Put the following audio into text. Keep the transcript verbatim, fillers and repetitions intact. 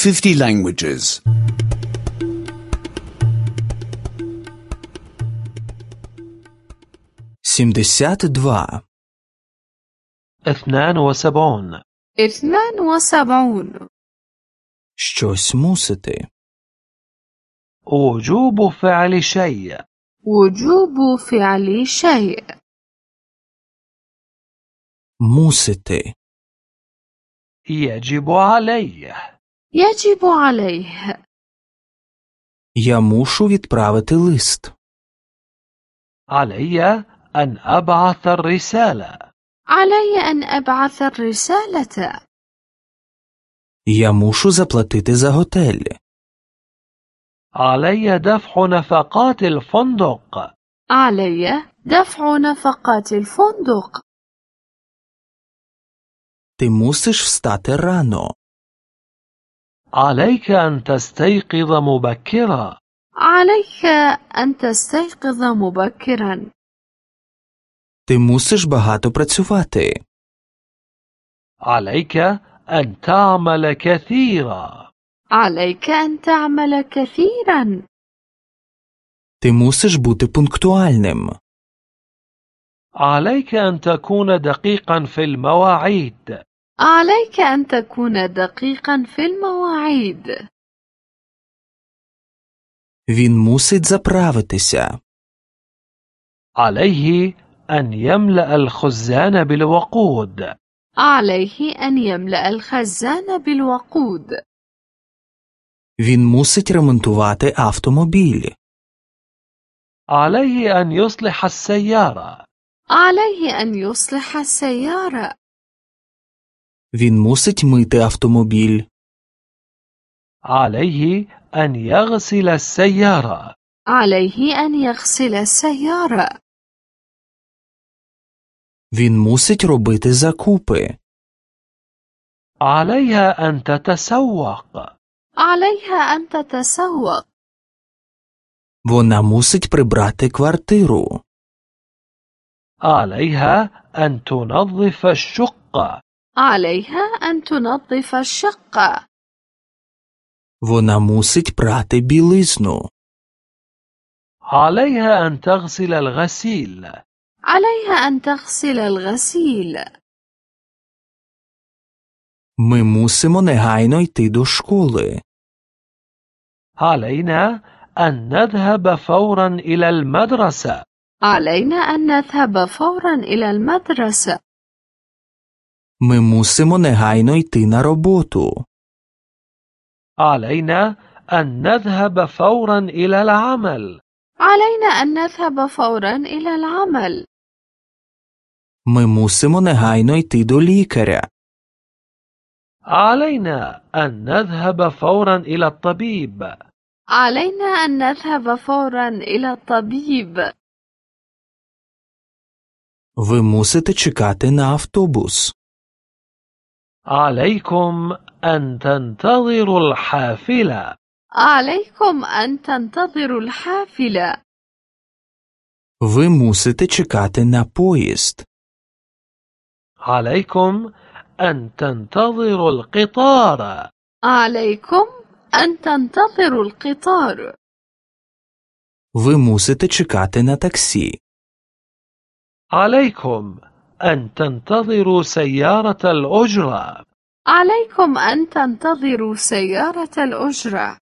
fifty languages. сімдесят два. اثنان وسبعون. اثنان وسبعون. Щось мусити. وجوب فعل شيء. وجوب فعل شيء. Мусити. يجب عليه. يجب عليه. Я мушу відправити лист. علي أن أبعث الرسالة. علي أن أبعث الرسالة. Я мушу заплатити за готель. علي دفع نفقات الفندق. علي دفع نفقات الفندق. Ти мусиш встати рано. عليك أن تستيقظ مبكرا. عليك أن تستيقظ مبكرا. Ти мусиш багато працювати. عليك أن تعمل كثيرا. عليك أن تعمل كثيرا. Ти мусиш бути пунктуальним. عليك أن تكون دقيقا في المواعيد. عليك أن تكون دقيقا في المواعيد. Він мусить заправитися. عليه أن يملأ الخزان بالوقود. عليه أن يملأ الخزان بالوقود. Він мусить ремонтувати автомобіль. عليه أن يصلح السيارة. عليه أن يصلح السيارة. Він мусить мити автомобіль. عليه أن يغسل السيارة. عليه أن يغسل السيارة. Він мусить робити закупи. عليها أن تتسوق. عليها أن تتسوق. Вона мусить прибрати квартиру. عليها أن تنظف الشقة. عليها أن تنظف الشقة. Вона мусить прати білизну. عليها أن تغسل الغسيل. عليها أن تغسل الغسيل. Ми мусимо негайно йти до школи. علينا أن نذهب فورا إلى المدرسة. علينا أن نذهب فورا إلى المدرسة. Ми мусимо негайно йти на роботу. علينا أن نذهب فورا إلى العمل. علينا أن نذهب فورا إلى العمل. Ми мусимо негайно йти до лікаря. علينا أن نذهب فورا إلى الطبيب. علينا أن نذهب فورا إلى الطبيب. Ви мусите чекати на автобус. عليكم أن تنتظروا الحافلة. عليكم أن تنتظروا الحافلة. Ви мусите чекати на поїзд. عليكم أن تنتظروا القطار. عليكم أن تنتظروا القطار. Ви мусите чекати на таксі. عليكم أن تنتظروا سيارة الأجرة. عليكم أن تنتظروا سيارة الأجرة.